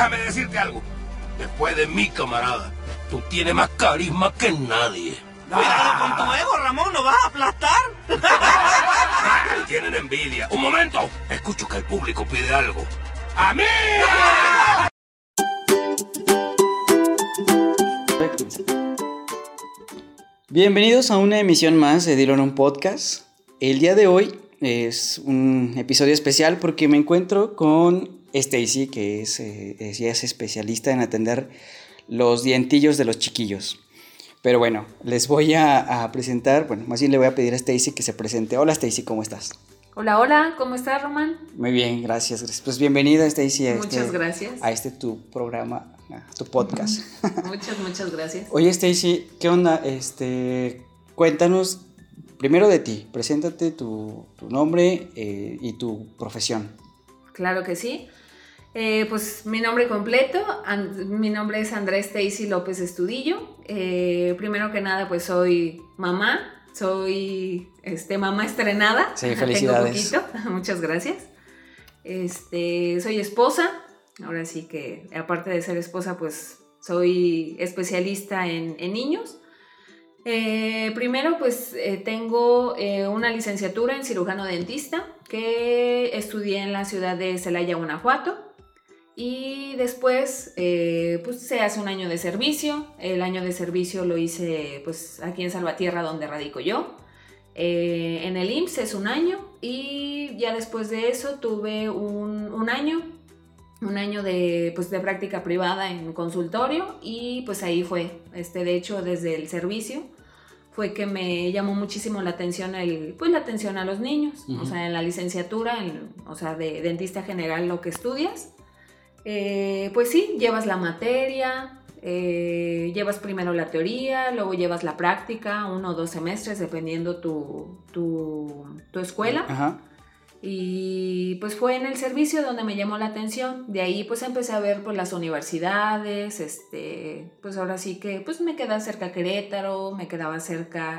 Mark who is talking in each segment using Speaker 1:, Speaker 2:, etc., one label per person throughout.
Speaker 1: déjame decirte algo. Después de mí, camarada, tú tienes más carisma que nadie.
Speaker 2: Cuidado con tu ego, Ramón, ¿lo vas a aplastar?
Speaker 1: Tienen envidia. Un momento. Escucho que el público pide algo. ¡A mí!
Speaker 3: Bienvenidos a una emisión más de Dilo en un Podcast. El día de hoy es un episodio especial porque me encuentro con Stacy, que ella es especialista en atender los dientillos de los chiquillos. Pero bueno, les voy a presentar, más bien le voy a pedir a Stacy que se presente. Hola Stacy, ¿cómo estás?
Speaker 4: Hola, ¿cómo estás, Román?
Speaker 3: Muy bien, gracias. Pues bienvenida, Stacy,
Speaker 4: Muchas gracias.
Speaker 3: A tu programa, a tu podcast.
Speaker 4: Muchas gracias.
Speaker 3: Oye, Stacy, ¿qué onda? Cuéntanos primero de ti, preséntate tu nombre y tu profesión.
Speaker 4: Claro que sí. Pues mi nombre completo, mi nombre es Andrea Stacy López Estudillo. Primero que nada, pues soy mamá, soy mamá estrenada.
Speaker 3: Sí, felicidades.
Speaker 4: Tengo poquito, muchas gracias. Soy esposa, ahora sí que aparte de ser esposa, pues soy especialista en niños. Primero, pues tengo una licenciatura en cirujano dentista que estudié en la ciudad de Celaya, Guanajuato. Y después pues se hace un año de servicio. El año de servicio lo hice pues aquí en Salvatierra, donde radico yo. En el IMSS es un año, y ya después de eso tuve un año de práctica privada en consultorio, y pues ahí fue, de hecho desde el servicio fue que me llamó muchísimo la atención la atención a los niños. Uh-huh. O sea, en la licenciatura, de dentista general, lo que estudias, pues sí, llevas la materia, llevas primero la teoría, luego llevas la práctica, 1 o 2 semestres, dependiendo tu escuela.
Speaker 3: Ajá.
Speaker 4: Y pues fue en el servicio donde me llamó la atención. De ahí pues empecé a ver pues las universidades, pues ahora sí que pues me quedaba cerca Querétaro, me quedaba cerca,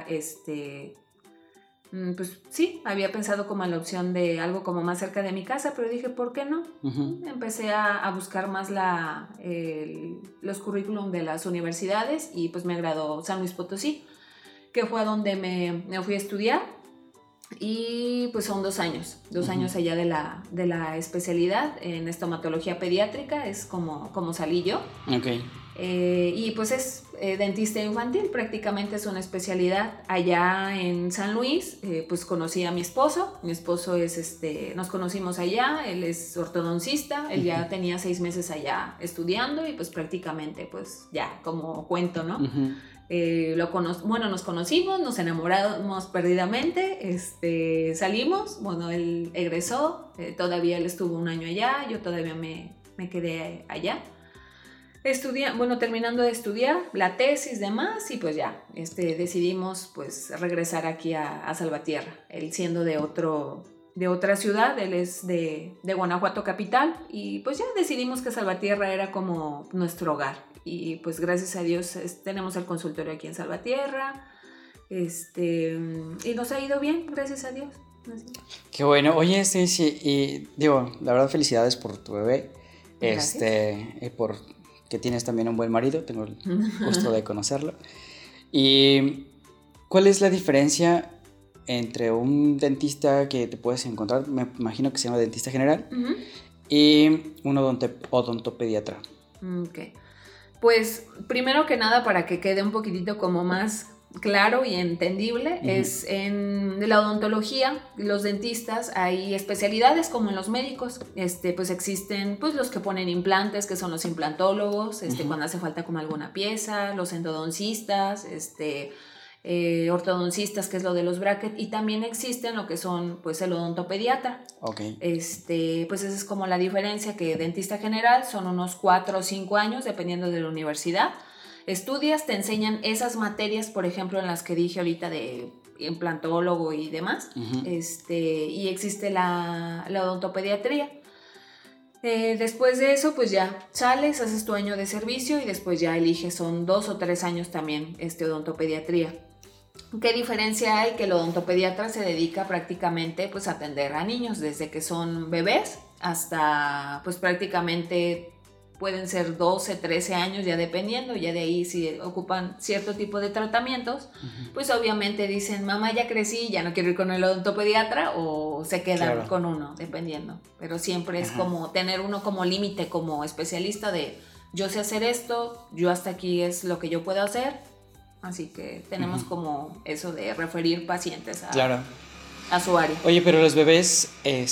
Speaker 4: pues sí, había pensado como en la opción de algo como más cerca de mi casa, pero dije, ¿por qué no? Uh-huh. Empecé a buscar más los currículum de las universidades, y pues me agradó San Luis Potosí, que fue a donde me fui a estudiar. Y pues son 2 años, 2 años allá de la especialidad en estomatología pediátrica, es como salí yo.
Speaker 3: Okay.
Speaker 4: Y pues es dentista infantil, prácticamente es una especialidad. Allá en San Luis, pues conocí a mi esposo es nos conocimos allá, él es ortodoncista, él ya tenía 6 meses allá estudiando, y pues prácticamente pues ya como cuento, ¿no? Uh-huh. Nos conocimos, nos enamoramos perdidamente, salimos, él egresó, todavía él estuvo 1 año allá, yo todavía me quedé allá. Terminando de estudiar la tesis, demás, y pues ya, decidimos pues regresar aquí a Salvatierra, él siendo de otra ciudad, él es de Guanajuato capital, y pues ya decidimos que Salvatierra era como nuestro hogar, y pues gracias a Dios tenemos el consultorio aquí en Salvatierra, y nos ha ido bien, gracias a Dios. Así.
Speaker 3: Qué bueno. Oye, sí, y digo, la verdad, felicidades por tu bebé, por que tienes también un buen marido, tengo el gusto de conocerlo. ¿Y cuál es la diferencia entre un dentista que te puedes encontrar, me imagino que se llama dentista general, uh-huh, y un odontopediatra?
Speaker 4: Ok, pues primero que nada, para que quede un poquitito como más claro y entendible, uh-huh, es en la odontología, los dentistas, hay especialidades como en los médicos, pues existen pues los que ponen implantes, que son los implantólogos, uh-huh, cuando hace falta como alguna pieza, los endodoncistas, ortodoncistas, que es lo de los brackets, y también existen lo que son pues el odontopediatra.
Speaker 3: Okay.
Speaker 4: Pues esa es como la diferencia, que dentista general son unos 4 o 5 años, dependiendo de la universidad. Estudias, te enseñan esas materias, por ejemplo, en las que dije ahorita de implantólogo y demás, uh-huh, y existe la odontopediatría. Después de eso, pues ya sales, haces tu año de servicio, y después ya eliges, son 2 o 3 años también odontopediatría. ¿Qué diferencia hay? Que el odontopediatra se dedica prácticamente pues a atender a niños desde que son bebés hasta pues prácticamente pueden ser 12, 13 años, ya dependiendo, ya de ahí si ocupan cierto tipo de tratamientos, pues obviamente dicen, mamá, ya crecí, ya no quiero ir con el odontopediatra, o se quedan con uno, dependiendo. Pero siempre es como tener uno como límite, como especialista de, yo sé hacer esto, yo hasta aquí es lo que yo puedo hacer, así que tenemos como eso de referir pacientes a su área.
Speaker 3: Oye, pero los bebés,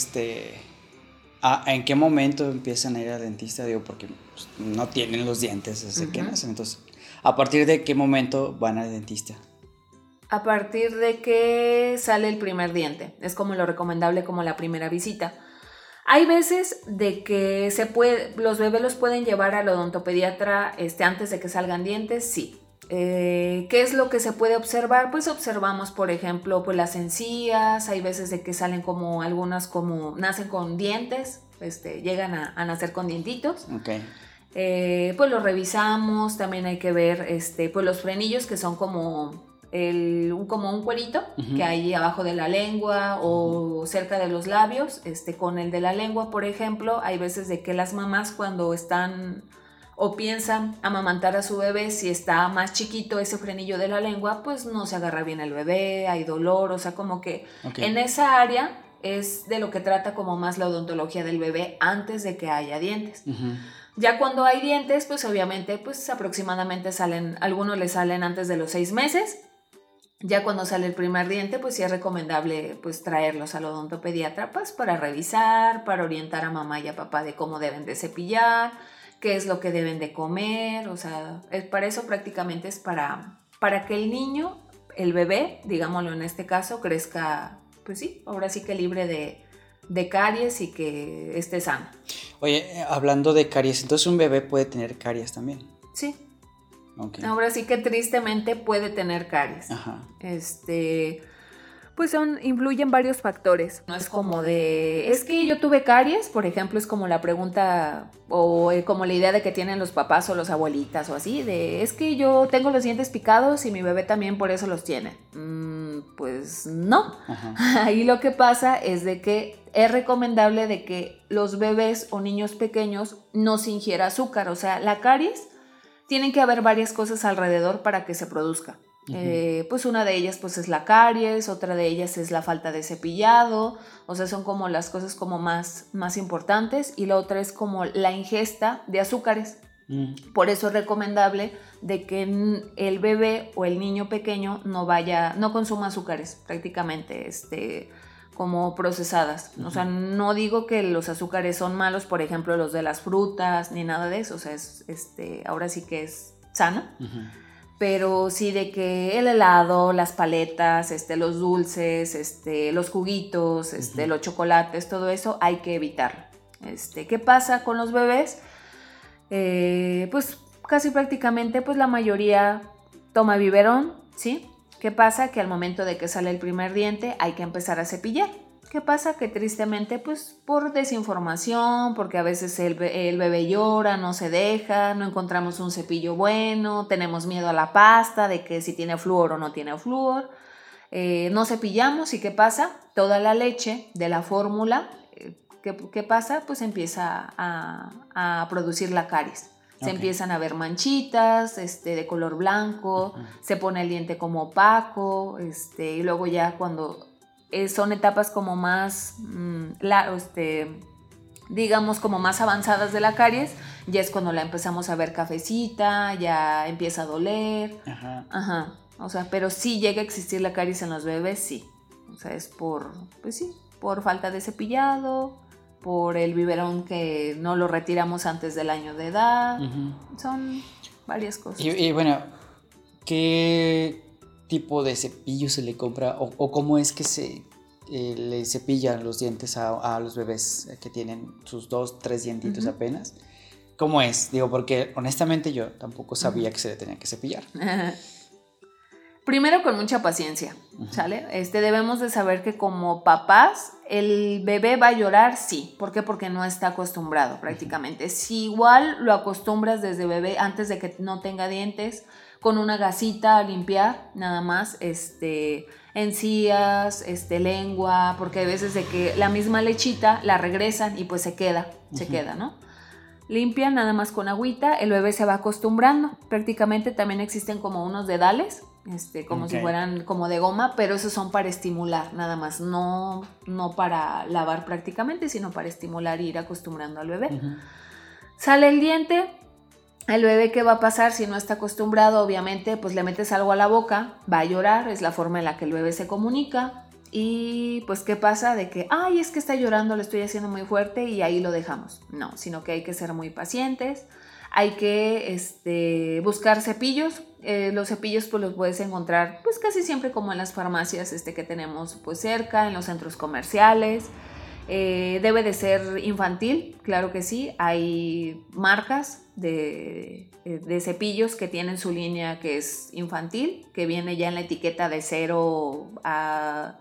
Speaker 3: ¿en qué momento empiezan a ir al dentista? Digo, porque pues, no tienen los dientes desde que nacen. Entonces, ¿a partir de qué momento van al dentista?
Speaker 4: A partir de que sale el primer diente. Es como lo recomendable, como la primera visita. Hay veces de que los bebés los pueden llevar al odontopediatra antes de que salgan dientes, sí. ¿Qué es lo que se puede observar? Pues observamos, por ejemplo, pues las encías. Hay veces de que salen como algunas como nacen con dientes, llegan a nacer con dientitos.
Speaker 3: Okay.
Speaker 4: Pues los revisamos. También hay que ver pues los frenillos, que son como un cuerito que hay abajo de la lengua o cerca de los labios. Con el de la lengua, por ejemplo, hay veces de que las mamás, cuando están o piensan amamantar a su bebé, si está más chiquito ese frenillo de la lengua, pues no se agarra bien el bebé, hay dolor, o sea, como que en esa área es de lo que trata como más la odontología del bebé antes de que haya dientes. Ya cuando hay dientes, pues obviamente pues aproximadamente algunos le salen antes de los 6 meses. Ya cuando sale el primer diente, pues sí es recomendable pues traerlos al odontopediatra pues para revisar, para orientar a mamá y a papá de cómo deben de cepillar, qué es lo que deben de comer. O sea, para eso prácticamente es para que el niño, el bebé, digámoslo en este caso, crezca, pues sí, ahora sí que libre de caries y que esté sano.
Speaker 3: Oye, hablando de caries, entonces un bebé puede tener caries también.
Speaker 4: Sí.
Speaker 3: Okay.
Speaker 4: Ahora sí que tristemente puede tener caries.
Speaker 3: Ajá.
Speaker 4: Pues influyen varios factores. No es como es que yo tuve caries, por ejemplo, es como la pregunta o como la idea de que tienen los papás o los abuelitas o así, es que yo tengo los dientes picados y mi bebé también por eso los tiene. Pues no. Ahí lo que pasa es de que es recomendable de que los bebés o niños pequeños no se ingiera azúcar. O sea, la caries, tienen que haber varias cosas alrededor para que se produzca. Pues una de ellas pues es la caries, otra de ellas es la falta de cepillado, o sea, son como las cosas como más importantes, y la otra es como la ingesta de azúcares. Por eso es recomendable de que el bebé o el niño pequeño no consuma azúcares prácticamente como procesadas. O sea, no digo que los azúcares son malos, por ejemplo los de las frutas ni nada de eso, o sea, ahora sí que es sano. Pero sí de que el helado, las paletas, los dulces, los juguitos, los chocolates, todo eso hay que evitarlo. ¿Qué pasa con los bebés? Pues casi prácticamente pues la mayoría toma biberón, ¿sí? ¿Qué pasa? Que al momento de que sale el primer diente hay que empezar a cepillar. ¿Qué pasa? Que tristemente, pues por desinformación, porque a veces el bebé llora, no se deja, no encontramos un cepillo bueno, tenemos miedo a la pasta, de que si tiene flúor o no tiene flúor, no cepillamos. ¿Y qué pasa? Toda la leche de la fórmula, ¿qué pasa? Pues empieza a producir la caries. Se empiezan a ver manchitas de color blanco, se pone el diente como opaco, y luego ya cuando son etapas como más, digamos como más avanzadas de la caries, ya es cuando la empezamos a ver cafecita, ya empieza a doler. O sea, pero sí llega a existir la caries en los bebés, sí. O sea, es por falta de cepillado, por el biberón que no lo retiramos antes del año de edad. Son varias cosas.
Speaker 3: Y bueno, ¿qué tipo de cepillo se le compra o cómo es que le cepillan los dientes a los bebés que tienen sus 2, 3 dientitos apenas? ¿Cómo es? Digo, porque honestamente yo tampoco sabía que se le tenía que cepillar.
Speaker 4: Primero, con mucha paciencia, ¿sale? Debemos de saber que como papás, el bebé va a llorar, sí. ¿Por qué? Porque no está acostumbrado prácticamente. Si igual lo acostumbras desde bebé, antes de que no tenga dientes, con una gasita a limpiar, nada más, encías, lengua, porque hay veces de que la misma lechita la regresan y pues se queda, ¿no? limpia, nada más con agüita, el bebé se va acostumbrando. Prácticamente también existen como unos dedales, como si fueran como de goma, pero esos son para estimular, nada más, no para lavar prácticamente, sino para estimular e ir acostumbrando al bebé. Sale el diente, el bebé, ¿qué va a pasar si no está acostumbrado? Obviamente, pues le metes algo a la boca, va a llorar, es la forma en la que el bebé se comunica. Y pues, ¿qué pasa? De que, ay, es que está llorando, lo estoy haciendo muy fuerte y ahí lo dejamos. No, sino que hay que ser muy pacientes, hay que buscar cepillos. Los cepillos pues los puedes encontrar pues casi siempre como en las farmacias que tenemos pues cerca, en los centros comerciales. Debe de ser infantil, claro que sí. Hay marcas de cepillos que tienen su línea que es infantil, que viene ya en la etiqueta de 0 a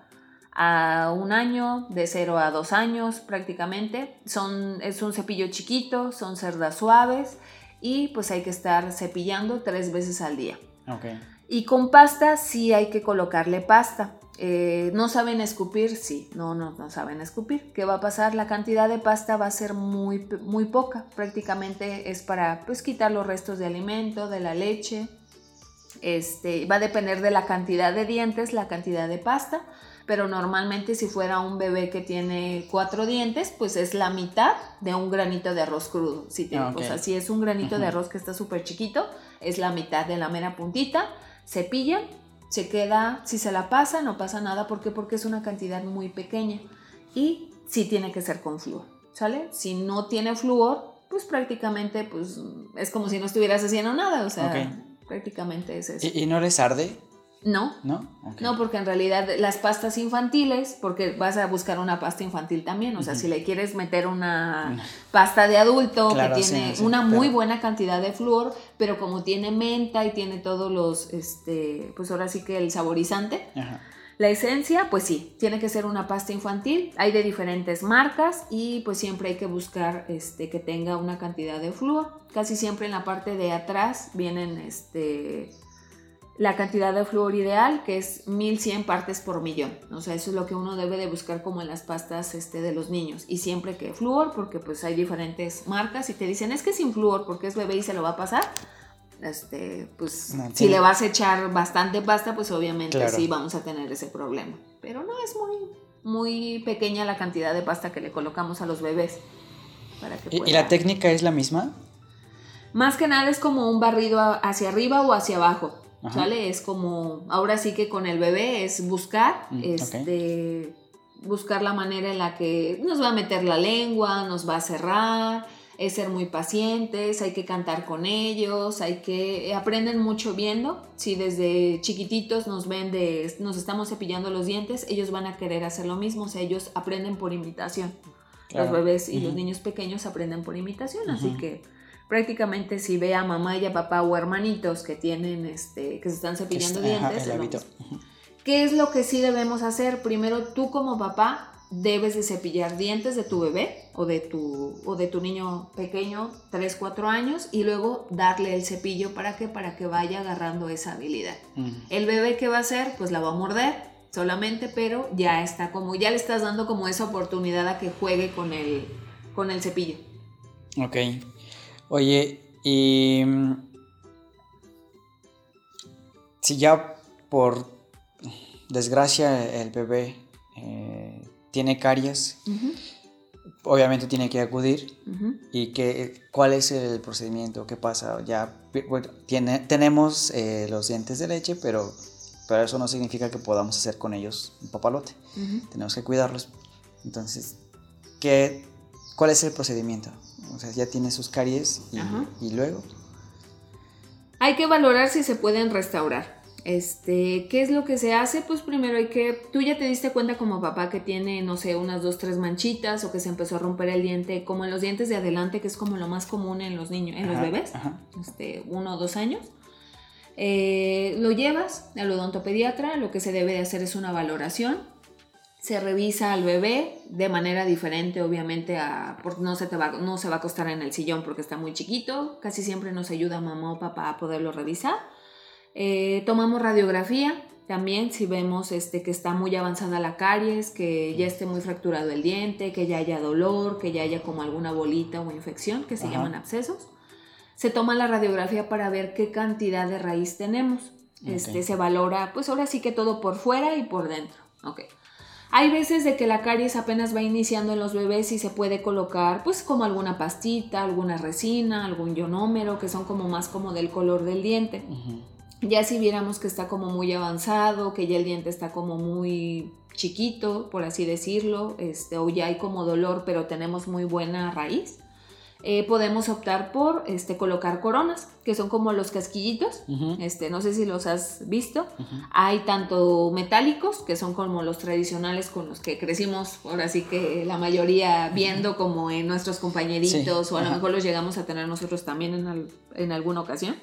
Speaker 4: 1 año, de 0 a 2 años prácticamente. Es un cepillo chiquito, son cerdas suaves y pues hay que estar cepillando 3 veces al día.
Speaker 3: Okay.
Speaker 4: Y con pasta sí hay que colocarle pasta. ¿No saben escupir? Sí, no saben escupir. ¿Qué va a pasar? La cantidad de pasta va a ser muy, muy poca. Prácticamente es para pues quitar los restos de alimento, de la leche. Va a depender de la cantidad de dientes, la cantidad de pasta. Pero normalmente si fuera un bebé que tiene 4 dientes, pues es la mitad de un granito de arroz crudo. O sea, si es un granito de arroz que está súper chiquito, es la mitad de la mera puntita. Cepilla, se queda, si se la pasa, no pasa nada. ¿Por qué? Porque es una cantidad muy pequeña. Y sí tiene que ser con flúor, ¿sale? Si no tiene flúor, pues prácticamente pues, es como si no estuvieras haciendo nada. O sea, prácticamente es eso.
Speaker 3: ¿Y no les arde?
Speaker 4: No,
Speaker 3: Okay.
Speaker 4: No, porque en realidad las pastas infantiles, porque vas a buscar una pasta infantil también, o sea, si le quieres meter una pasta de adulto, claro, que tiene una muy buena cantidad de flúor, pero como tiene menta y tiene todos los, pues ahora sí que el saborizante, la esencia, pues sí, tiene que ser una pasta infantil. Hay de diferentes marcas y pues siempre hay que buscar que tenga una cantidad de flúor. Casi siempre en la parte de atrás vienen la cantidad de flúor ideal, que es 1100 partes por millón. O sea, eso es lo que uno debe de buscar como en las pastas de los niños. Y siempre que flúor, porque pues hay diferentes marcas y te dicen, es que sin flúor, porque es bebé y se lo va a pasar. Pues no, si le vas a echar bastante pasta, pues obviamente sí vamos a tener ese problema. Pero no, es muy, muy pequeña la cantidad de pasta que le colocamos a los bebés. Para que
Speaker 3: ¿Y la técnica es la misma?
Speaker 4: Más que nada es como un barrido hacia arriba o hacia abajo. ¿Sale? Es como, ahora sí que con el bebé es buscar, buscar la manera en la que nos va a meter la lengua, nos va a cerrar, es ser muy pacientes, hay que cantar con ellos, aprenden mucho viendo. Si desde chiquititos nos ven nos estamos cepillando los dientes, ellos van a querer hacer lo mismo, o sea, ellos aprenden por imitación. Claro. Los bebés y los niños pequeños aprenden por imitación, así que prácticamente si ve a mamá y a papá o hermanitos que tienen que se están cepillando dientes, ¿qué es lo que sí debemos hacer? Primero, tú como papá debes de cepillar dientes de tu bebé o de tu niño pequeño, 3, 4 años, y luego darle el cepillo para que vaya agarrando esa habilidad. El bebé, ¿qué va a hacer? Pues la va a morder solamente, pero ya le estás dando como esa oportunidad a que juegue con el cepillo.
Speaker 3: Ok. Oye, y si ya por desgracia el bebé tiene caries, obviamente tiene que acudir. ¿Y cuál es el procedimiento? ¿Qué pasa? Ya bueno, tenemos los dientes de leche, pero eso no significa que podamos hacer con ellos un papalote. Tenemos que cuidarlos. Entonces, ¿cuál es el procedimiento? O sea, ya tiene sus caries y luego
Speaker 4: hay que valorar si se pueden restaurar. ¿Qué es lo que se hace? Pues primero tú ya te diste cuenta como papá que tiene, no sé, unas 2, 3 manchitas, o que se empezó a romper el diente, como en los dientes de adelante, que es como lo más común en los niños, en los bebés, 1 o 2 años. Lo llevas al odontopediatra. Lo que se debe de hacer es una valoración. Se revisa al bebé de manera diferente, obviamente, porque no se va a acostar en el sillón porque está muy chiquito. Casi siempre nos ayuda mamá o papá a poderlo revisar. Tomamos radiografía También si vemos que está muy avanzada la caries, que ya esté muy fracturado el diente, que ya haya dolor, que ya haya como alguna bolita o infección, que se llaman abscesos. Se toma la radiografía para ver qué cantidad de raíz tenemos. Se valora, pues ahora sí que todo por fuera y por dentro. Okay. Hay veces de que la caries apenas va iniciando en los bebés y se puede colocar pues como alguna pastita, alguna resina, algún ionómero, que son como más como del color del diente. Ya si viéramos que está como muy avanzado, que ya el diente está como muy chiquito, por así decirlo, o ya hay como dolor, pero tenemos muy buena raíz, podemos optar por colocar coronas, que son como los casquillitos. No sé si los has visto. Hay tanto metálicos, que son como los tradicionales con los que crecimos, ahora sí que la mayoría viendo como en nuestros compañeritos, o a lo mejor los llegamos a tener nosotros también en alguna ocasión.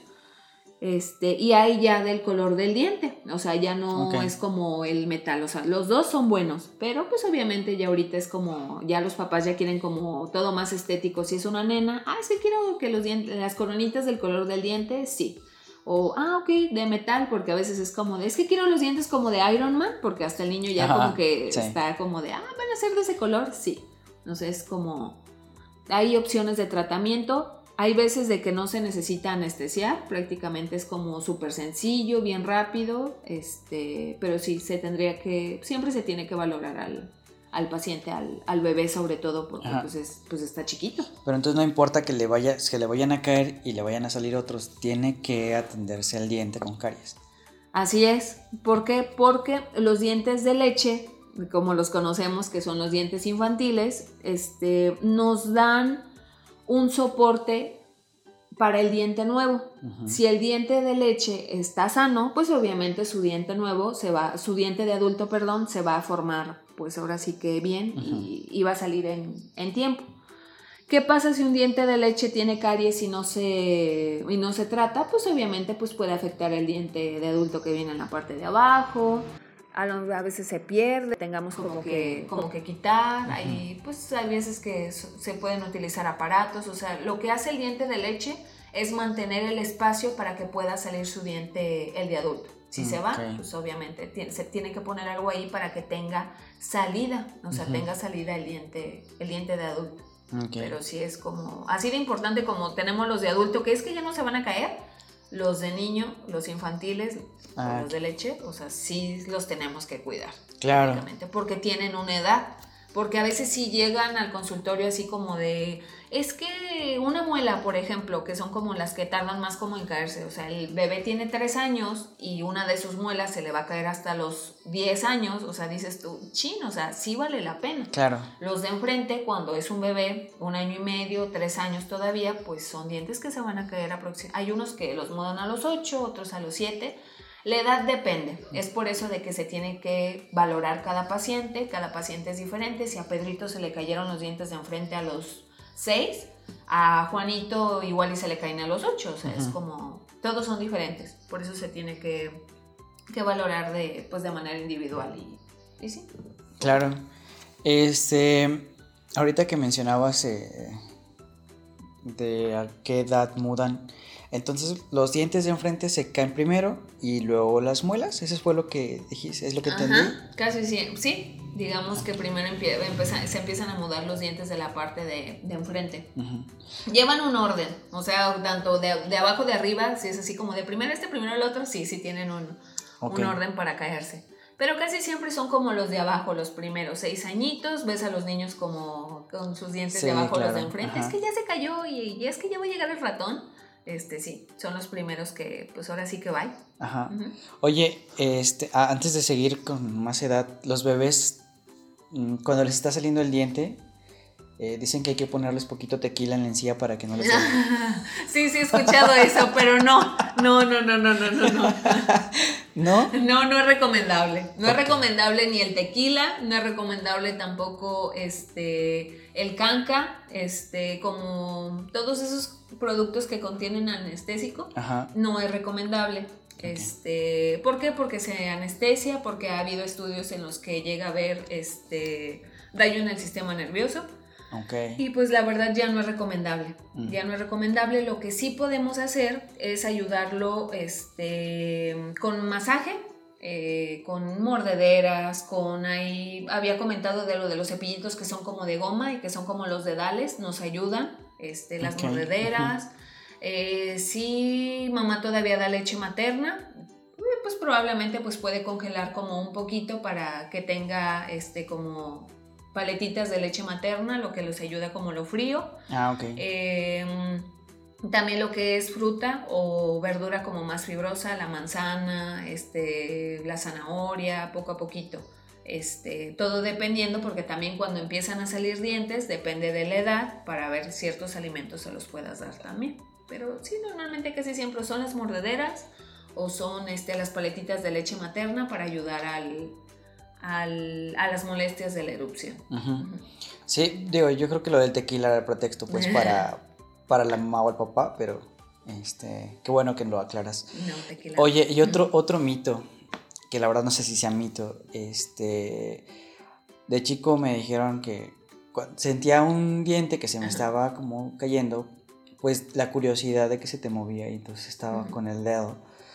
Speaker 4: Y hay ya del color del diente, o sea, ya no es como el metal, o sea, los dos son buenos, pero pues obviamente ya ahorita es como, ya los papás ya quieren como todo más estético. Si es una nena, es que quiero que los dientes, las coronitas del color del diente, sí. O, ok, de metal, porque a veces es como de, es que quiero los dientes como de Iron Man, porque hasta el niño ya como que está como de, van a ser de ese color, sí. Entonces, como, hay opciones de tratamiento. Hay veces de que no se necesita anestesiar, prácticamente es como súper sencillo, bien rápido, pero sí siempre se tiene que valorar al paciente, al bebé sobre todo, porque pues está chiquito.
Speaker 3: Pero entonces no importa que le vayan a caer y le vayan a salir otros, tiene que atenderse al diente con caries.
Speaker 4: Así es. ¿Por qué? Porque los dientes de leche, como los conocemos, que son los dientes infantiles, nos dan un soporte para el diente nuevo. Si el diente de leche está sano, pues obviamente su diente nuevo su diente de adulto, se va a formar, pues ahora sí que bien, y va a salir en tiempo. ¿Qué pasa si un diente de leche tiene caries y no se trata? Pues obviamente pues puede afectar el diente de adulto que viene en la parte de abajo. A veces se pierde, tengamos como que quitar. Hay veces que se pueden utilizar aparatos. O sea, lo que hace el diente de leche es mantener el espacio para que pueda salir su diente, el de adulto. Si se va, pues obviamente se tiene que poner algo ahí para que tenga salida, o sea, tenga salida el diente de adulto. Pero sí es como, así de importante como tenemos los de adulto, que es que ya no se van a caer. Los de niño, los infantiles, los de leche, o sea, sí los tenemos que cuidar. Claro. Porque tienen una edad. Porque a veces sí llegan al consultorio así como de, es que una muela, por ejemplo, que son como las que tardan más como en caerse. O sea, el bebé tiene 3 años y una de sus muelas se le va a caer hasta los 10 años. O sea, dices tú, o sea, sí vale la pena. Claro. Los de enfrente, cuando es un bebé, 1 año y medio, 3 años todavía, pues son dientes que se van a caer aproximadamente. Hay unos que los mudan a los 8, otros a los 7. La edad depende, es por eso de que se tiene que valorar cada paciente es diferente. Si a Pedrito se le cayeron los dientes de enfrente a los 6, a Juanito igual y se le caen a los 8, o sea, es como, todos son diferentes, por eso se tiene que valorar de manera individual y sí. Claro.
Speaker 3: Ahorita que mencionabas de a qué edad mudan, entonces los dientes de enfrente se caen primero y luego las muelas. ¿Eso fue lo que dijiste? ¿Es lo que entendí?
Speaker 4: Casi sí. Digamos que primero se empiezan a mudar los dientes de la parte de enfrente. Llevan un orden, o sea, tanto de abajo de arriba, si es así como de primero primero el otro, sí tienen un orden para caerse. Pero casi siempre son como los de abajo, los primeros 6 añitos. Ves a los niños como con sus dientes de abajo, claro. Los de enfrente. Es que ya se cayó y es que ya va a llegar el ratón. Sí, son los primeros que, pues ahora sí que va.
Speaker 3: Oye, antes de seguir con más edad, los bebés, cuando les está saliendo el diente, dicen que hay que ponerles poquito tequila en la encía para que no les salga.
Speaker 4: Sí, he escuchado eso, pero no. ¿No? No es recomendable. No es recomendable ni el tequila, no es recomendable tampoco el canca, como todos esos productos que contienen anestésico. No es recomendable. ¿Por qué? Porque se anestesia, porque ha habido estudios en los que llega a haber daño en el sistema nervioso. Y pues la verdad ya no es recomendable. Ya no es recomendable. Lo que sí podemos hacer es ayudarlo con masaje. con mordederas, había comentado de lo de los cepillitos que son como de goma y que son como los dedales, nos ayudan, las
Speaker 3: Ok,
Speaker 4: mordederas. Si mamá todavía da leche materna, pues probablemente pues puede congelar como un poquito para que tenga como paletitas de leche materna, lo que les ayuda como lo frío.
Speaker 3: Ok.
Speaker 4: También lo que es fruta o verdura como más fibrosa, la manzana, la zanahoria, poco a poquito. Todo dependiendo, porque también cuando empiezan a salir dientes, depende de la edad, para ver ciertos alimentos se los puedas dar también. Pero sí, normalmente casi siempre son las mordederas o son las paletitas de leche materna para ayudar a las molestias de la erupción.
Speaker 3: Uh-huh. Sí, digo, yo creo que lo del tequila era el pretexto pues para la mamá o el papá, pero qué bueno que lo aclaras.
Speaker 4: No, tequila.
Speaker 3: Oye, y otro mito, que la verdad no sé si sea mito, de chico me dijeron que sentía un diente que se me estaba como cayendo, pues la curiosidad de que se te movía y entonces estaba con el dedo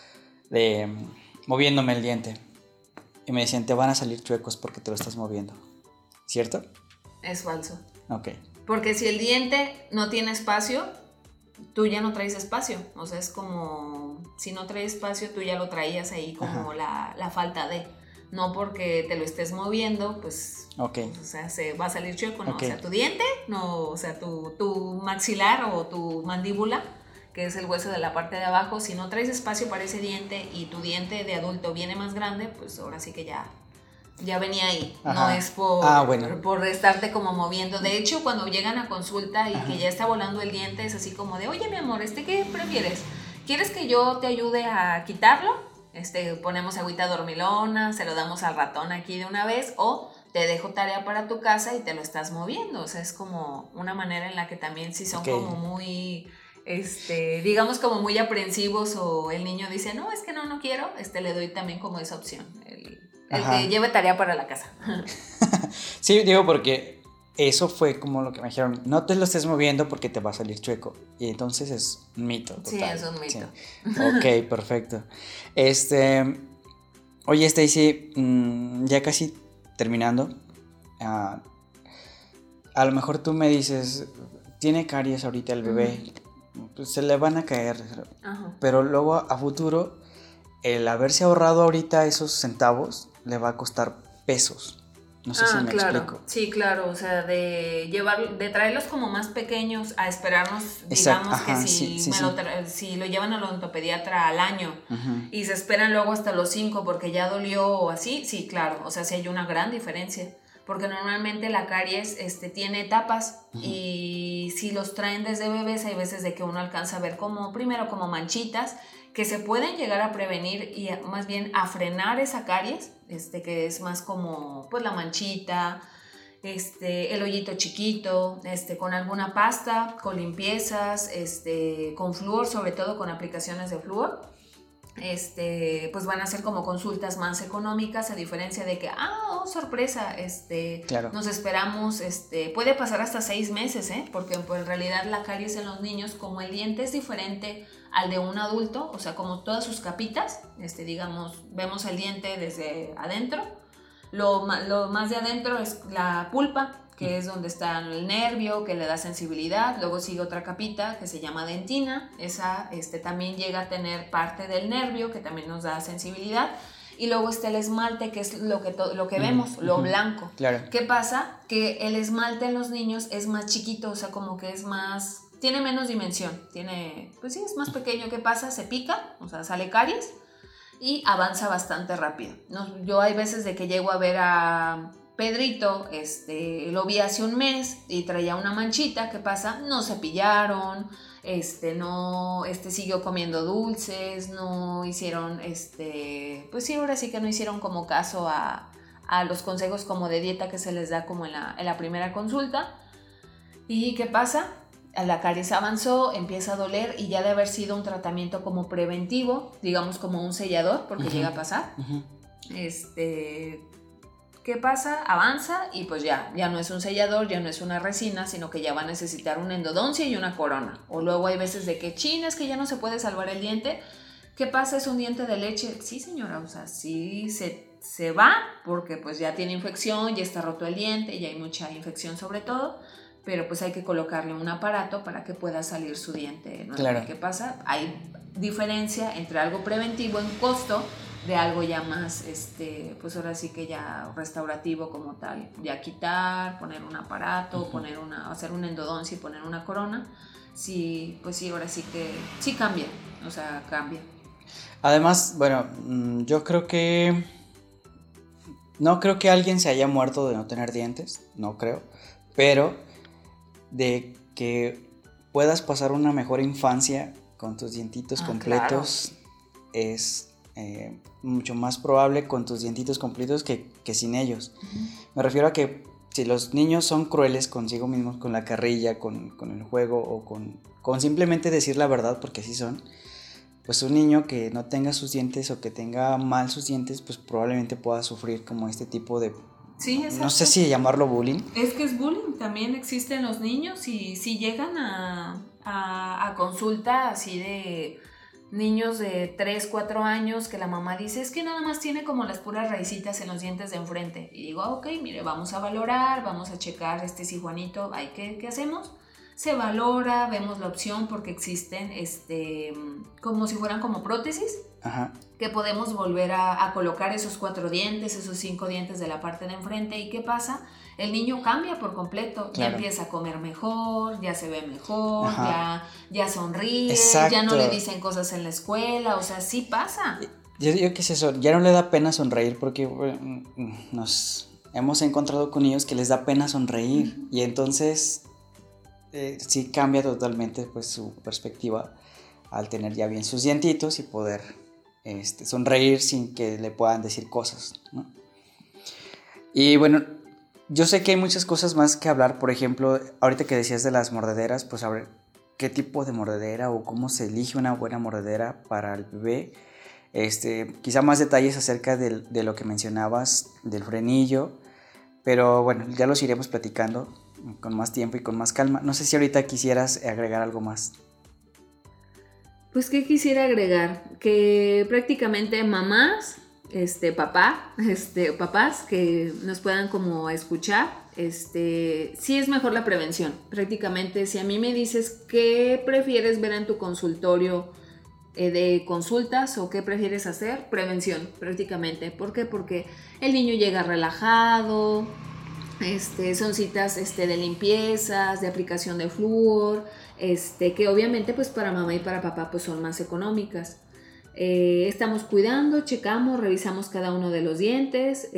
Speaker 3: moviéndome el diente y me decían, te van a salir chuecos porque te lo estás moviendo, ¿cierto?
Speaker 4: Es falso.
Speaker 3: Ok.
Speaker 4: Porque si el diente no tiene espacio, tú ya no traes espacio. O sea, es como si no traes espacio, tú ya lo traías ahí como la falta de. No porque te lo estés moviendo, pues,
Speaker 3: okay.
Speaker 4: O sea, se va a salir chueco, ¿no?
Speaker 3: Okay.
Speaker 4: O sea, tu diente, no, o sea, tu maxilar o tu mandíbula, que es el hueso de la parte de abajo, si no traes espacio para ese diente y tu diente de adulto viene más grande, pues ahora sí que ya venía ahí. Ajá. No es por estarte como moviendo. De hecho, cuando llegan a consulta y que ya está volando el diente, es así como de, oye, mi amor, ¿qué prefieres? ¿Quieres que yo te ayude a quitarlo? Ponemos agüita dormilona, se lo damos al ratón aquí de una vez, o te dejo tarea para tu casa y te lo estás moviendo. O sea, es como una manera en la que también sí son como muy, digamos como muy aprensivos, o el niño dice, no, es que no quiero, le doy también como esa opción, el que lleve tarea para la casa.
Speaker 3: Sí, digo, porque eso fue como lo que me dijeron, no te lo estés moviendo porque te va a salir chueco. Y entonces es un mito. Total.
Speaker 4: Sí, es un mito.
Speaker 3: Sí. Ok, perfecto. Oye, Stacy, ya casi terminando. A lo mejor tú me dices, tiene caries ahorita el bebé, pues se le van a caer. Pero luego a futuro, el haberse ahorrado ahorita esos centavos le va a costar pesos. No sé si me explico.
Speaker 4: Sí, claro, o sea, de traerlos como más pequeños a esperarnos, digamos. Ajá, que si lo llevan al odontopediatra al año y se esperan luego hasta los 5 porque ya dolió o así, sí, claro, o sea, sí hay una gran diferencia, porque normalmente la caries tiene etapas y si los traen desde bebés hay veces de que uno alcanza a ver primero como manchitas que se pueden llegar a prevenir y más bien a frenar esa caries, que es más como pues la manchita, el hoyito chiquito, con alguna pasta, con limpiezas, con flúor, sobre todo con aplicaciones de flúor. Pues van a ser como consultas más económicas, a diferencia de que, sorpresa, claro. Nos esperamos, puede pasar hasta 6 meses, porque pues, en realidad la caries en los niños, como el diente es diferente al de un adulto, o sea, como todas sus capitas, digamos, vemos el diente desde adentro, lo más de adentro es la pulpa, que es donde está el nervio, que le da sensibilidad. Luego sigue otra capita que se llama dentina. Esa también llega a tener parte del nervio, que también nos da sensibilidad. Y luego está el esmalte, que es lo que vemos, lo blanco.
Speaker 3: Claro.
Speaker 4: ¿Qué pasa? Que el esmalte en los niños es más chiquito, o sea, como que es más... Tiene menos dimensión. Pues sí, es más pequeño. ¿Qué pasa? Se pica, o sea, sale caries y avanza bastante rápido. Yo hay veces de que llego a ver a... Pedrito, lo vi hace un mes y traía una manchita. ¿Qué pasa? No cepillaron, siguió comiendo dulces, no hicieron, pues sí, ahora sí que no hicieron como caso a los consejos como de dieta que se les da como en la primera consulta. ¿Y qué pasa? La caries avanzó, empieza a doler y ya de haber sido un tratamiento como preventivo, digamos como un sellador, porque llega a pasar, ¿qué pasa? Avanza y pues ya no es un sellador, ya no es una resina, sino que ya va a necesitar una endodoncia y una corona. O luego hay veces de que es que ya no se puede salvar el diente, ¿Qué pasa? ¿Es un diente de leche? Sí, señora, o sea, sí se va porque pues ya tiene infección, ya está roto el diente, ya hay mucha infección sobre todo, pero pues hay que colocarle un aparato para que pueda salir su diente, ¿no?
Speaker 3: Claro.
Speaker 4: ¿Qué pasa? Hay diferencia entre algo preventivo en costo de algo ya más, pues ahora sí que ya restaurativo como tal, ya quitar, poner un aparato, hacer una endodoncia y poner una corona. Sí, pues sí, ahora sí que sí cambia, o sea, cambia.
Speaker 3: Además, bueno, yo creo que no creo que alguien se haya muerto de no tener dientes, no creo, pero de que puedas pasar una mejor infancia con tus dientitos completos, claro, es mucho más probable con tus dientitos completos que sin ellos. Me refiero a que si los niños son crueles consigo mismos, con la carrilla, con el juego o con simplemente decir la verdad, porque así son, pues un niño que no tenga sus dientes o que tenga mal sus dientes, pues probablemente pueda sufrir como este tipo de...
Speaker 4: Sí, exacto.
Speaker 3: No sé si llamarlo bullying.
Speaker 4: Es que es bullying, también existe en los niños y si llegan a consulta así de niños de 3, 4 años que la mamá dice, es que nada más tiene como las puras raicitas en los dientes de enfrente. Y digo, ok, mire, vamos a valorar, vamos a checar si Juanito, ¿qué hacemos? Se valora, vemos la opción porque existen como si fueran como prótesis. Ajá. Que podemos volver a colocar esos 4 dientes, esos 5 dientes de la parte de enfrente. ¿Y qué pasa? El niño cambia por completo, claro, ya empieza a comer mejor, ya se ve mejor, ya sonríe, exacto, ya no le dicen cosas en la escuela, o sea, sí pasa.
Speaker 3: Yo digo que es eso, ya no le da pena sonreír porque nos hemos encontrado con niños que les da pena sonreír y entonces sí cambia totalmente pues su perspectiva al tener ya bien sus dientitos y poder sonreír sin que le puedan decir cosas, ¿no? Y bueno, yo sé que hay muchas cosas más que hablar. Por ejemplo, ahorita que decías de las mordederas, pues a ver qué tipo de mordedera o cómo se elige una buena mordedera para el bebé. Quizá más detalles acerca de lo que mencionabas del frenillo, pero bueno, ya los iremos platicando con más tiempo y con más calma. No sé si ahorita quisieras agregar algo más.
Speaker 4: Pues, ¿qué quisiera agregar? Que prácticamente mamás, papás que nos puedan como escuchar, sí es mejor la prevención. Prácticamente, si a mí me dices qué prefieres ver en tu consultorio de consultas o qué prefieres hacer, prevención, prácticamente. ¿Por qué? Porque el niño llega relajado, son citas de limpiezas, de aplicación de flúor, que obviamente pues para mamá y para papá pues son más económicas. Estamos cuidando, checamos, revisamos cada uno de los dientes,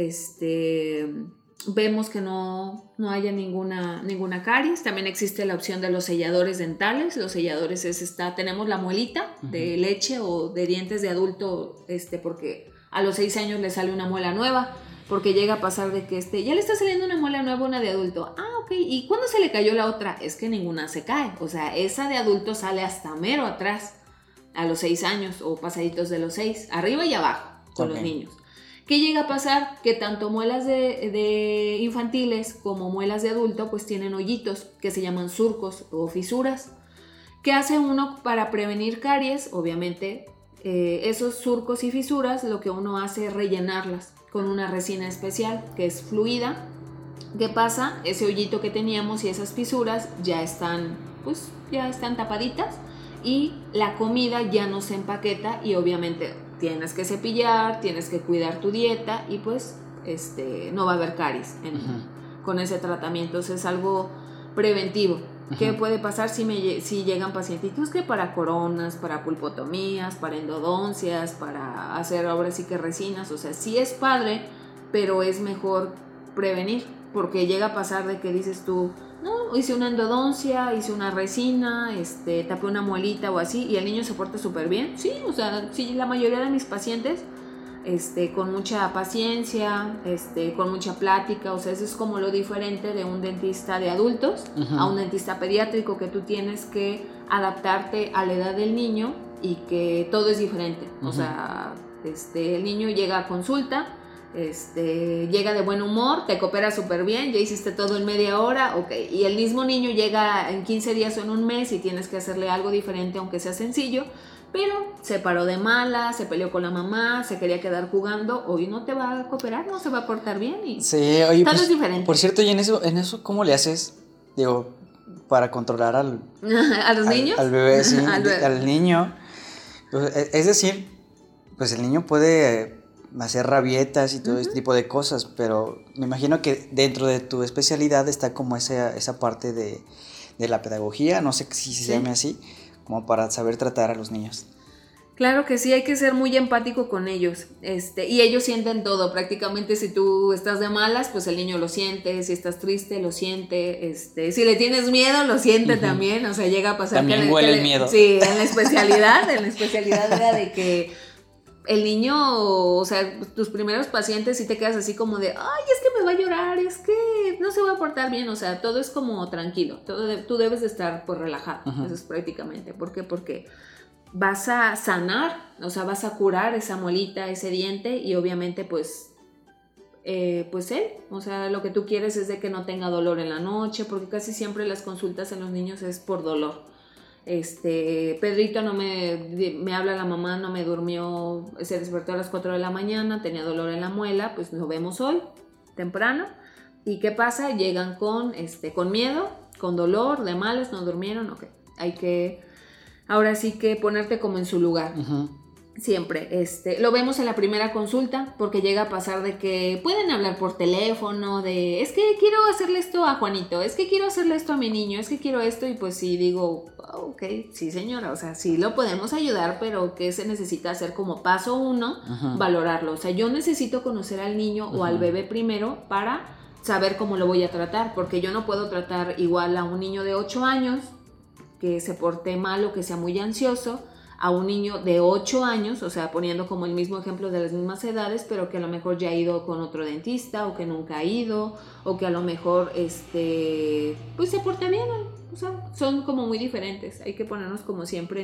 Speaker 4: vemos que no haya ninguna caries. También existe la opción de los selladores dentales. Los selladores tenemos la muelita de leche o de dientes de adulto, porque a los 6 años le sale una muela nueva, porque llega a pasar de que ya le está saliendo una muela nueva, una de adulto. Ah, ok, ¿y cuándo se le cayó la otra? Es que ninguna se cae, o sea, esa de adulto sale hasta mero atrás, a los 6 años o pasaditos de los 6, arriba y abajo con los niños. ¿Qué llega a pasar? Que tanto muelas de infantiles como muelas de adulto pues tienen hoyitos que se llaman surcos o fisuras. ¿Qué hace uno para prevenir caries? Obviamente esos surcos y fisuras lo que uno hace es rellenarlas con una resina especial que es fluida. ¿Qué pasa? Ese hoyito que teníamos y esas fisuras ya están tapaditas y la comida ya no se empaqueta y obviamente tienes que cepillar, tienes que cuidar tu dieta y pues no va a haber caries con ese tratamiento. Es algo preventivo. ¿Qué puede pasar si llegan pacientitos que para coronas, para pulpotomías, para endodoncias, para hacer ahora sí que resinas? O sea, sí es padre, pero es mejor prevenir, porque llega a pasar de que dices tú, no, hice una endodoncia, hice una resina, tapé una muelita o así, y el niño se porta súper bien. Sí, o sea, sí, la mayoría de mis pacientes con mucha paciencia, con mucha plática. O sea, eso es como lo diferente de un dentista de adultos a un dentista pediátrico, que tú tienes que adaptarte a la edad del niño y que todo es diferente. O sea, el niño llega a consulta, llega de buen humor, te coopera súper bien, ya hiciste todo en media hora, ok. Y el mismo niño llega en 15 días o en un mes y tienes que hacerle algo diferente, aunque sea sencillo, pero se paró de mala, se peleó con la mamá, se quería quedar jugando, hoy no te va a cooperar, no se va a portar bien y
Speaker 3: Sí, oye,
Speaker 4: todo
Speaker 3: pues,
Speaker 4: es diferente.
Speaker 3: por cierto, y en eso, ¿cómo le haces? Digo, para controlar
Speaker 4: ¿A los niños?
Speaker 3: al bebé, sí,
Speaker 4: Al bebé.
Speaker 3: al niño. Pues, es decir, pues el niño puede hacer rabietas y todo este tipo de cosas, pero me imagino que dentro de tu especialidad está como esa parte de la pedagogía, no sé si se llame así, como para saber tratar a los niños.
Speaker 4: Claro que sí, hay que ser muy empático con ellos, y ellos sienten todo, prácticamente si tú estás de malas, pues el niño lo siente, si estás triste, lo siente, si le tienes miedo, lo siente también, o sea, llega a pasar
Speaker 3: también huele el miedo.
Speaker 4: Sí, en la especialidad era de que el niño, o sea, tus primeros pacientes sí te quedas así como de, ay, es que me va a llorar, es que no se va a portar bien, o sea, todo es como tranquilo, tú debes de estar pues relajado, eso es prácticamente, ¿por qué? Porque vas a sanar, o sea, vas a curar esa muelita, ese diente y obviamente pues él, o sea, lo que tú quieres es de que no tenga dolor en la noche, porque casi siempre las consultas en los niños es por dolor. Pedrito no me habla la mamá, no me durmió, se despertó a las 4 de la mañana, tenía dolor en la muela, pues lo vemos hoy, temprano, y ¿qué pasa? Llegan con miedo, con dolor, de malas, no durmieron, ok, hay que ahora sí que ponerte como en su lugar. Siempre. Lo vemos en la primera consulta porque llega a pasar de que pueden hablar por teléfono, de es que quiero hacerle esto a Juanito, es que quiero hacerle esto a mi niño, es que quiero esto y pues sí digo, ok, sí señora, o sea, sí lo podemos ayudar, pero ¿qué se necesita hacer como paso 1? Valorarlo. O sea, yo necesito conocer al niño o al bebé primero para saber cómo lo voy a tratar, porque yo no puedo tratar igual a un niño de 8 años que se porte mal o que sea muy ansioso, a un niño de 8 años, o sea, poniendo como el mismo ejemplo de las mismas edades, pero que a lo mejor ya ha ido con otro dentista, o que nunca ha ido, o que a lo mejor, pues se porta bien, o sea, son como muy diferentes, hay que ponernos como siempre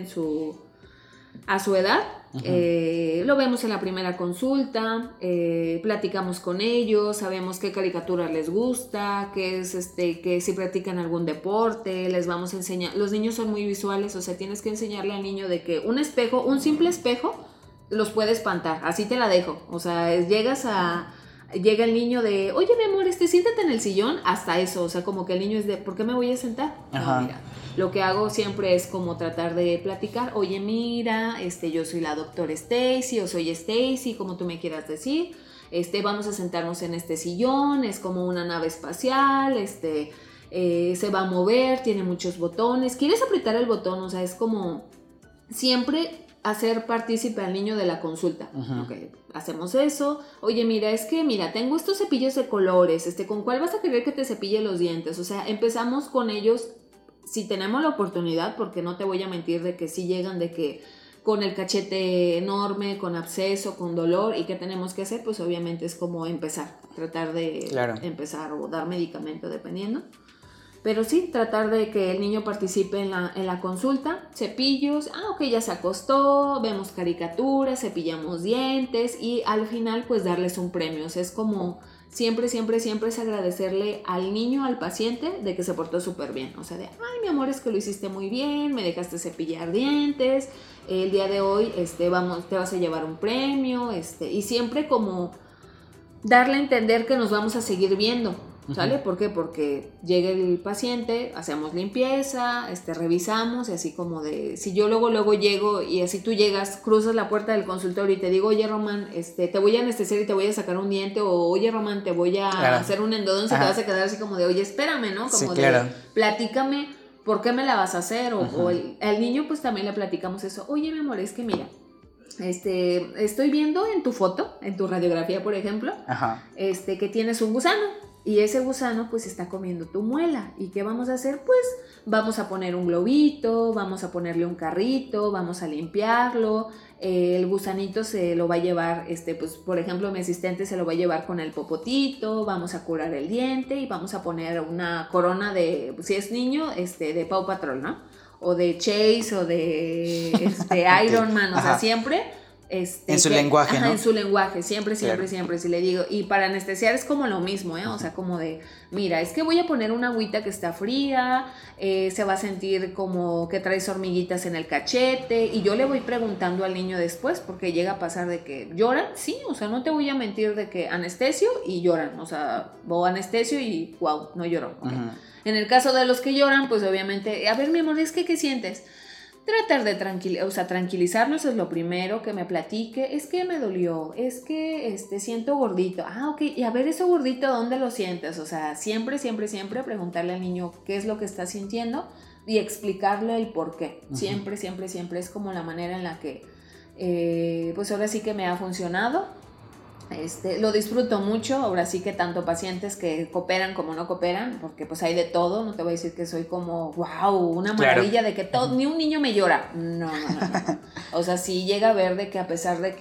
Speaker 4: a su edad. Lo vemos en la primera consulta, platicamos con ellos, sabemos qué caricaturas les gusta, que si practican algún deporte, les vamos a enseñar. Los niños son muy visuales, o sea, tienes que enseñarle al niño de que un simple espejo los puede espantar, así te la dejo, o sea, llega el niño de, oye mi amor, siéntate en el sillón, hasta eso, o sea, como que el niño es de, ¿por qué me voy a sentar? No, mira, lo que hago siempre es como tratar de platicar, oye mira, yo soy la doctora Stacy, o soy Stacy, como tú me quieras decir, vamos a sentarnos en este sillón, es como una nave espacial, se va a mover, tiene muchos botones, ¿quieres apretar el botón? O sea, es como siempre hacer partícipe al niño de la consulta. Okay, hacemos eso. Oye, mira, tengo estos cepillos de colores, ¿con cuál vas a querer que te cepille los dientes? O sea, empezamos con ellos, si tenemos la oportunidad, porque no te voy a mentir de que sí llegan de que con el cachete enorme, con absceso, con dolor, ¿y qué tenemos que hacer? Pues obviamente es como tratar de empezar o dar medicamento dependiendo. Pero sí, tratar de que el niño participe en la consulta, cepillos, ok, ya se acostó, vemos caricaturas, cepillamos dientes y al final pues darles un premio. O sea, es como siempre es agradecerle al niño, al paciente, de que se portó súper bien. O sea, de, ay mi amor, es que lo hiciste muy bien, me dejaste cepillar dientes, el día de hoy te vas a llevar un premio, y siempre como darle a entender que nos vamos a seguir viendo. ¿Sale? ¿Por qué? Porque llega el paciente, hacemos limpieza, revisamos y así como de, si yo luego llego y así tú llegas, cruzas la puerta del consultorio y te digo, oye Román, te voy a anestesiar y te voy a sacar un diente, o oye Román, te voy a hacer un endodoncia, te vas a quedar así como de, oye, espérame, ¿no? Como de, platícame, ¿por qué me la vas a hacer? O al niño pues también le platicamos eso, oye mi amor, es que mira, estoy viendo en tu foto, en tu radiografía por ejemplo, que tienes un gusano. Y ese gusano pues está comiendo tu muela. ¿Y qué vamos a hacer? Pues vamos a poner un globito, vamos a ponerle un carrito, vamos a limpiarlo. El gusanito se lo va a llevar, pues por ejemplo mi asistente se lo va a llevar con el popotito, vamos a curar el diente y vamos a poner una corona de, si es niño, de Paw Patrol, ¿no? O de Chase o de Iron Man, o sea, siempre
Speaker 3: En su lenguaje,
Speaker 4: ajá,
Speaker 3: ¿no?
Speaker 4: En su lenguaje, siempre,
Speaker 3: Claro.
Speaker 4: si le digo. Y para anestesiar es como lo mismo, ¿eh? O sea, como de, mira, es que voy a poner una agüita que está fría, se va a sentir como que traes hormiguitas en el cachete, y yo le voy preguntando al niño después, porque llega a pasar de que lloran, sí, o sea, no te voy a mentir de que anestesio y lloran, o sea, o anestesio y wow, no lloró. Okay. En el caso de los que lloran, pues obviamente, a ver, mi amor, es que, ¿qué sientes? Tratar de tranquilizarlos es lo primero, que me platique, es que me dolió, es que siento gordito, ok, y a ver, eso gordito, ¿dónde lo sientes? O sea, siempre preguntarle al niño qué es lo que está sintiendo y explicarle el por qué. Siempre es como la manera en la que, pues ahora sí que me ha funcionado. Lo disfruto mucho, ahora sí que tanto pacientes que cooperan como no cooperan, porque pues hay de todo, no te voy a decir que soy como, wow, una maravilla de que todo, ni un niño me llora, no. O sea, sí llega a ver de que a pesar de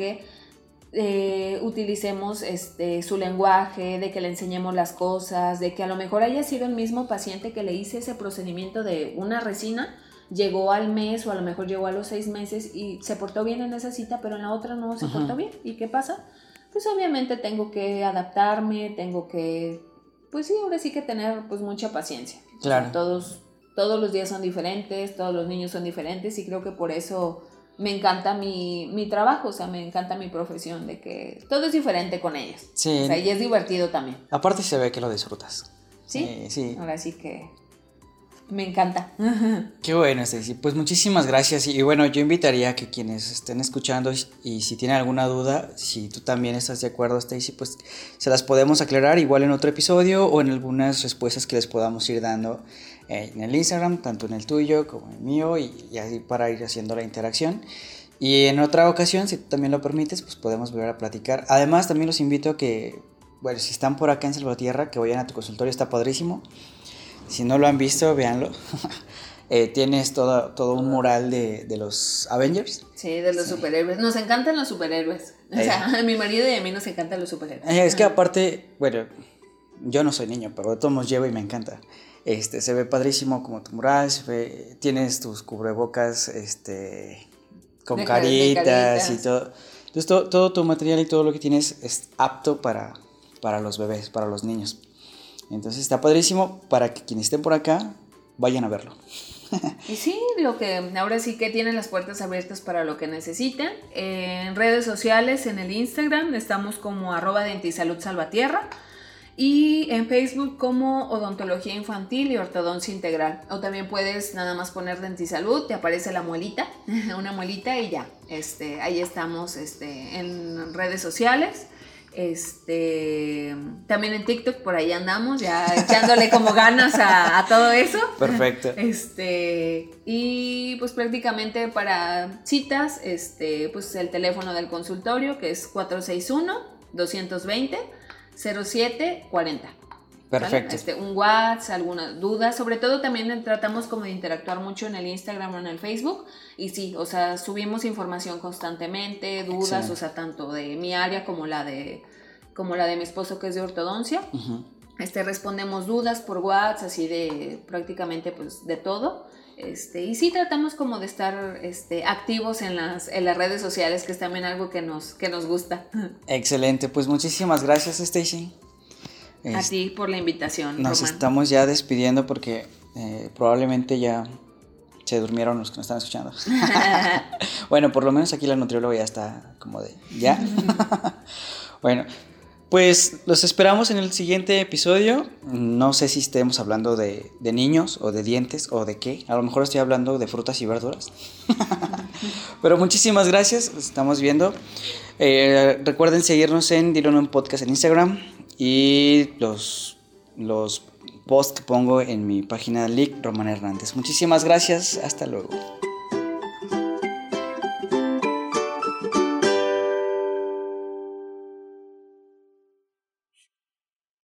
Speaker 4: que utilicemos su lenguaje, de que le enseñemos las cosas, de que a lo mejor haya sido el mismo paciente que le hice ese procedimiento de una resina, llegó al mes o a lo mejor llegó a los 6 meses y se portó bien en esa cita, pero en la otra no se portó bien. ¿Y qué pasa? Pues obviamente tengo que adaptarme, tengo que, pues sí, ahora sí que tener pues mucha paciencia.
Speaker 3: Claro.
Speaker 4: O sea, todos los días son diferentes, todos los niños son diferentes, y creo que por eso me encanta mi trabajo, o sea, me encanta mi profesión, de que todo es diferente con ellos.
Speaker 3: Sí.
Speaker 4: O sea, y es divertido también.
Speaker 3: Aparte se ve que lo disfrutas.
Speaker 4: ¿Sí?
Speaker 3: Sí.
Speaker 4: Ahora sí que me encanta.
Speaker 3: Qué bueno, Stacy. Pues muchísimas gracias. Y bueno, yo invitaría a que quienes estén escuchando y si tienen alguna duda, si tú también estás de acuerdo, Stacy, pues se las podemos aclarar igual en otro episodio o en algunas respuestas que les podamos ir dando en el Instagram, tanto en el tuyo como en el mío, y así para ir haciendo la interacción. Y en otra ocasión, si tú también lo permites, pues podemos volver a platicar. Además, también los invito a que, bueno, si están por acá en Salvatierra, que vayan a tu consultorio, está padrísimo. Si no lo han visto, véanlo. Tienes todo un mural de los Avengers.
Speaker 4: Sí, de los superhéroes. Nos encantan los superhéroes. O sea, a mi marido y a mí nos encantan los superhéroes.
Speaker 3: Es que aparte, bueno, yo no soy niño, pero de todos modos llevo y me encanta. Se ve padrísimo como tu mural, tienes tus cubrebocas con
Speaker 4: de
Speaker 3: caritas y todo. Entonces todo tu material y todo lo que tienes es apto para los bebés, para los niños. Entonces está padrísimo para que quienes estén por acá vayan a verlo.
Speaker 4: Y sí, ahora sí que tienen las puertas abiertas para lo que necesiten. En redes sociales, en el Instagram, estamos como @dentisaludsalvatierra, y en Facebook como Odontología Infantil y Ortodoncia Integral. O también puedes nada más poner Dentisalud, te aparece la muelita, una muelita, y ya. Ahí estamos en redes sociales. También en TikTok, por ahí andamos ya echándole como ganas a todo eso.
Speaker 3: Perfecto.
Speaker 4: Y pues prácticamente para citas, pues el teléfono del consultorio, que es 461-220-0740.
Speaker 3: Perfecto.
Speaker 4: ¿Vale? Un WhatsApp, algunas dudas, sobre todo también tratamos como de interactuar mucho en el Instagram o en el Facebook, y sí, o sea, subimos información constantemente, dudas, o sea, tanto de mi área como la de mi esposo, que es de ortodoncia. Respondemos dudas por WhatsApp, así de prácticamente pues de todo. Y sí tratamos como de estar activos en las redes sociales, que es también algo que nos gusta.
Speaker 3: Excelente, pues muchísimas gracias, Stacy.
Speaker 4: A ti por la invitación,
Speaker 3: Nos
Speaker 4: Román.
Speaker 3: estamos ya despidiendo porque probablemente ya se durmieron los que nos están escuchando. Bueno, por lo menos aquí la nutrióloga ya está como de ya. Bueno, pues los esperamos en el siguiente episodio. No sé si estemos hablando de niños o de dientes o de qué. A lo mejor estoy hablando de frutas y verduras. Pero muchísimas gracias, los estamos viendo. Recuerden seguirnos en Dilo en Podcast en Instagram. Y los posts que pongo en mi página de Lick Román Hernández. Muchísimas gracias, hasta luego.